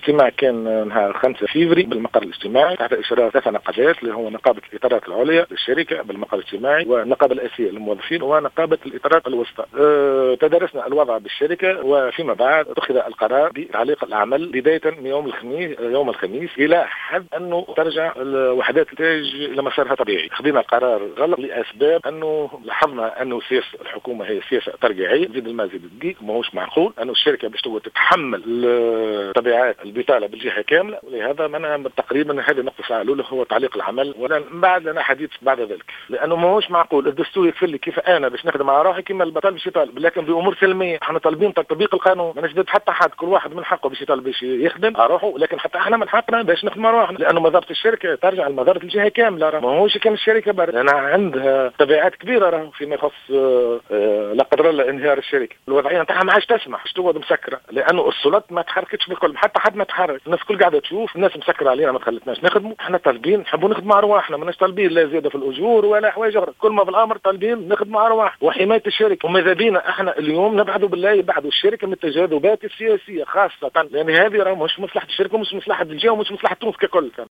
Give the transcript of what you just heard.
الاجتماع كان نهار 5 فيفري بالمقر الاجتماعي تحت إشراف 3 نقابات اللي هو نقابة الإطارات العليا للشركة بالمقر الاجتماعي، والنقابة الآسية للموظفين، ونقابة الإطارات الوسطى. تدرسنا الوضع بالشركة، وفيما بعد اتخذ القرار بتعليق العمل بداية من يوم الخميس إلى حد أنه ترجع وحدات الإنتاج إلى مسارها طبيعي. خذينا القرار غلط لأسباب أنه لاحظنا أنه سياسة الحكومة هي سياسة ترجيعية، زيد الماء زيد الدقيق، ماهوش معقول أنه الشركة باش تتحمل تبعات البطالة بالجهة كاملة. ولهذا منع تقريبا هذه النقطة الأولى هو تعليق العمل، ومن بعد لنا حديث بعد ذلك، لأنه ماهوش معقول الدستور يكفل لي كيف أنا باش نخدم على روحي كما البطال باش يطالب، لكن بأمور سلمية. احنا طالبين تطبيق القانون، ما نجبد حتى حد، كل واحد من حقه باش يطالب باش يخدم على روحه، لكن حتى احنا من حقنا باش نخدم على روحنا، لأنه مظاهرة الشركة ترجع لمظاهرة الجهة كاملة. ماهوش كان الشركة برا، لأنها عندها تبعات كبيرة فيما يخص لا قدر الله انهيار الشركة. الوضعية نتاعها ما عادش تسمح باش تقعد مسكرة، لأنه السلطات ما تحركتش بالكل، حتى حد ما تحرك، الناس كل قاعدة تشوف، الناس مسكرة علينا ما خلتناش نخدموا. احنا طالبين نحبوا نخدموا على رواحنا، ماناش طالبين لا زيادة في الأجور ولا حوايج أخرى، كل ما في الأمر طالبين نخدموا على رواحنا وحماية الشركة. وماذا بينا احنا اليوم نبعدوا بالله يبعدوا الشركة من التجاذبات السياسية، خاصة لأن هذه راه مش مصلحة الشركة ومش مصلحة الجهة ومش مصلحة تونس ككل.